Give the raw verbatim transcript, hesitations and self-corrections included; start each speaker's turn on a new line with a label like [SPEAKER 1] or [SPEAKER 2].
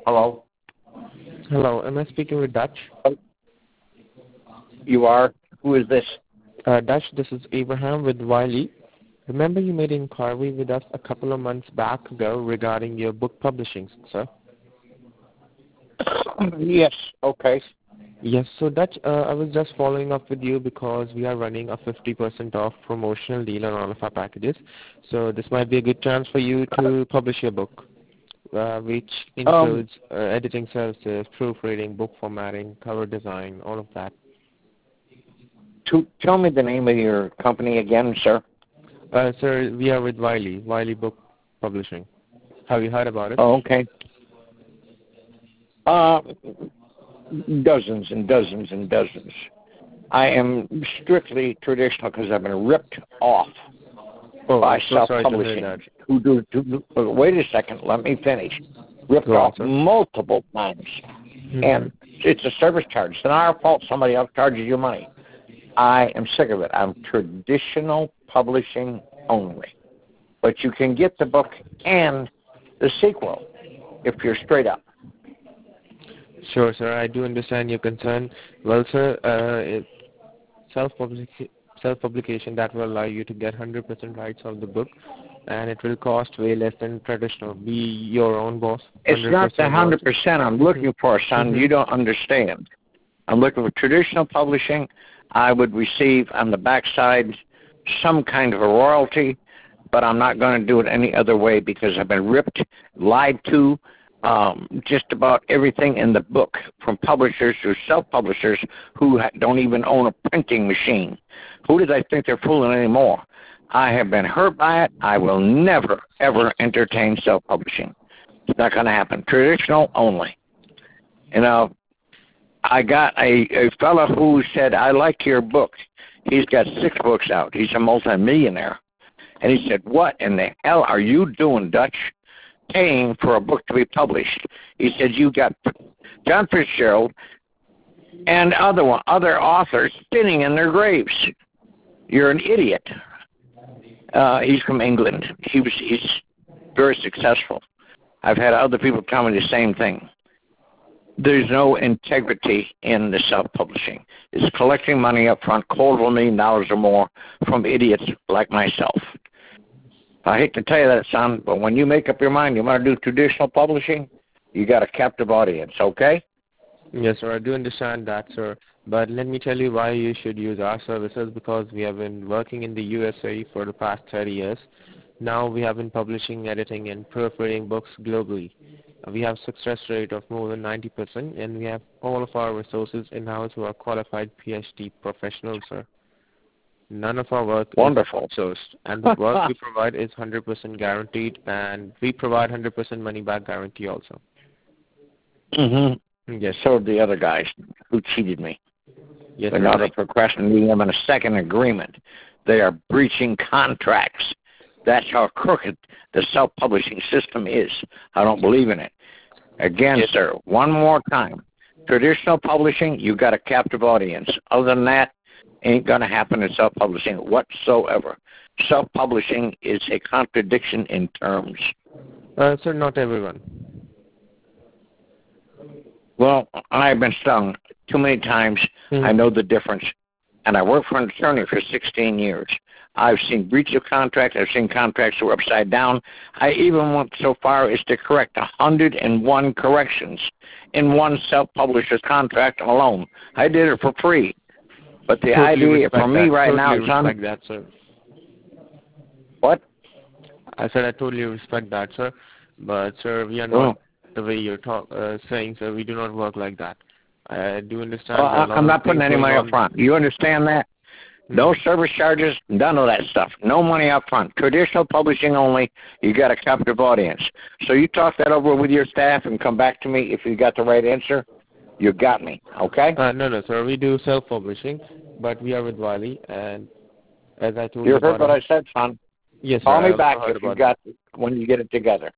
[SPEAKER 1] Hello?
[SPEAKER 2] Hello, am I speaking with Dutch?
[SPEAKER 1] You are? Who is this?
[SPEAKER 2] Uh, Dutch, this is Abraham with Wiley. Remember you made an inquiry with us a couple of months back ago regarding your book publishing, sir?
[SPEAKER 1] Yes, okay.
[SPEAKER 2] Yes, so Dutch, uh, I was just following up with you because we are running a fifty percent off promotional deal on all of our packages. So this might be a good chance for you to publish your book, uh, which
[SPEAKER 1] Um,
[SPEAKER 2] includes uh, editing services, proofreading, book formatting, cover design, all of that.
[SPEAKER 1] to, tell me the name of your company again, sir.
[SPEAKER 2] Uh, sir, we are with Wiley, Wiley Book Publishing. Have you heard about it?
[SPEAKER 1] Oh, okay. Uh, dozens and dozens and dozens. I am strictly traditional because I've been ripped off
[SPEAKER 2] Oh,
[SPEAKER 1] by
[SPEAKER 2] I'm so sorry to hear
[SPEAKER 1] self-publishing.
[SPEAKER 2] that.
[SPEAKER 1] Who do, do, do, wait a second, let me finish. Ripped
[SPEAKER 2] Go on,
[SPEAKER 1] off
[SPEAKER 2] sir.
[SPEAKER 1] multiple times.
[SPEAKER 2] Mhm.
[SPEAKER 1] And it's a service charge. It's not our fault somebody else charges you money. I am sick of it. I'm traditional publishing only. But you can get the book and the sequel if you're straight up.
[SPEAKER 2] Sure, sir. I do understand your concern. Well, sir, uh, it, self-public- self-publication that will allow you to get one hundred percent rights of the book, and it will cost way less than traditional. Be your own boss,
[SPEAKER 1] It's not the
[SPEAKER 2] one hundred percent
[SPEAKER 1] one
[SPEAKER 2] boss.
[SPEAKER 1] hundred percent I'm looking for, son.
[SPEAKER 2] Mhm.
[SPEAKER 1] You don't understand. I'm looking for traditional publishing. I would receive on the backside some kind of a royalty, but I'm not going to do it any other way because I've been ripped, lied to, um, just about everything in the book, from publishers to self-publishers who ha- don't even own a printing machine. Who do they think they're fooling anymore? I have been hurt by it. I will never, ever entertain self-publishing. It's not going to happen. Traditional only. You know, I got a, a fellow who said, I like your book. He's got six books out. He's a multimillionaire. And he said, what in the hell are you doing, Dutch, paying for a book to be published? He said, you got John Fitzgerald and other one, other authors spinning in their graves. You're an idiot. Uh, he's from England. He was, he's very successful. I've had other people tell me the same thing. There's no integrity in the self-publishing. It's collecting money up front, quarter of a million dollars or more, from idiots like myself. I hate to tell you that, son, but when you make up your mind you want to do traditional publishing, you got a captive audience, okay?
[SPEAKER 2] Yes, sir. I do understand that, sir. But let me tell you why you should use our services, because we have been working in the U S A for the past thirty years. Now we have been publishing, editing, and proofreading books globally. We have success rate of more than ninety percent, and we have all of our resources in-house who are qualified P H D professionals, sir. None of our work
[SPEAKER 1] Wonderful.
[SPEAKER 2] is outsourced, and the work we provide is one hundred percent guaranteed, and we provide one hundred percent money-back guarantee also.
[SPEAKER 1] Mm-hmm.
[SPEAKER 2] Yes.
[SPEAKER 1] So did the other guys who cheated me.
[SPEAKER 2] Yes,
[SPEAKER 1] They're
[SPEAKER 2] sir.
[SPEAKER 1] not
[SPEAKER 2] Like,
[SPEAKER 1] procrastinating them in a second agreement. They are breaching contracts. That's how crooked the self-publishing system is. I don't believe in it. Again,
[SPEAKER 2] yes.
[SPEAKER 1] sir, one more time. Traditional publishing, you got a captive audience. Other than that, ain't going to happen in self-publishing whatsoever. Self-publishing is a contradiction in terms.
[SPEAKER 2] Uh, sir, not everyone.
[SPEAKER 1] Well, I've been stung too many times.
[SPEAKER 2] Hmm.
[SPEAKER 1] I know the difference. And I worked for an attorney for sixteen years. I've seen breach of contract. I've seen contracts that were upside down. I even went so far as to correct one hundred one corrections in one self-publisher's contract alone. I did it for free. But the
[SPEAKER 2] Totally
[SPEAKER 1] idea
[SPEAKER 2] respect
[SPEAKER 1] for me
[SPEAKER 2] that.
[SPEAKER 1] right
[SPEAKER 2] Totally
[SPEAKER 1] now, son.
[SPEAKER 2] respect that, sir.
[SPEAKER 1] What?
[SPEAKER 2] I said I totally respect that, sir. But, sir, we are
[SPEAKER 1] Well,
[SPEAKER 2] not the way you're talk, uh, saying, sir. We do not work like that. I do understand
[SPEAKER 1] well,
[SPEAKER 2] there are a
[SPEAKER 1] I-
[SPEAKER 2] lot
[SPEAKER 1] I'm
[SPEAKER 2] of
[SPEAKER 1] not putting
[SPEAKER 2] things
[SPEAKER 1] any
[SPEAKER 2] going
[SPEAKER 1] money up
[SPEAKER 2] on.
[SPEAKER 1] front. You understand that? No service charges, none of that stuff. No money up front. Traditional publishing only. You got a captive audience. So you talk that over with your staff and come back to me if you got the right answer. You got me, okay?
[SPEAKER 2] Uh, no, no, sir. We do self-publishing, but we are with Wiley, and as I told
[SPEAKER 1] You
[SPEAKER 2] you
[SPEAKER 1] heard
[SPEAKER 2] about
[SPEAKER 1] what
[SPEAKER 2] our,
[SPEAKER 1] I said, son.
[SPEAKER 2] yes, sir.
[SPEAKER 1] Call
[SPEAKER 2] I
[SPEAKER 1] me
[SPEAKER 2] also
[SPEAKER 1] back
[SPEAKER 2] heard
[SPEAKER 1] if you
[SPEAKER 2] about that.
[SPEAKER 1] got when you get it together.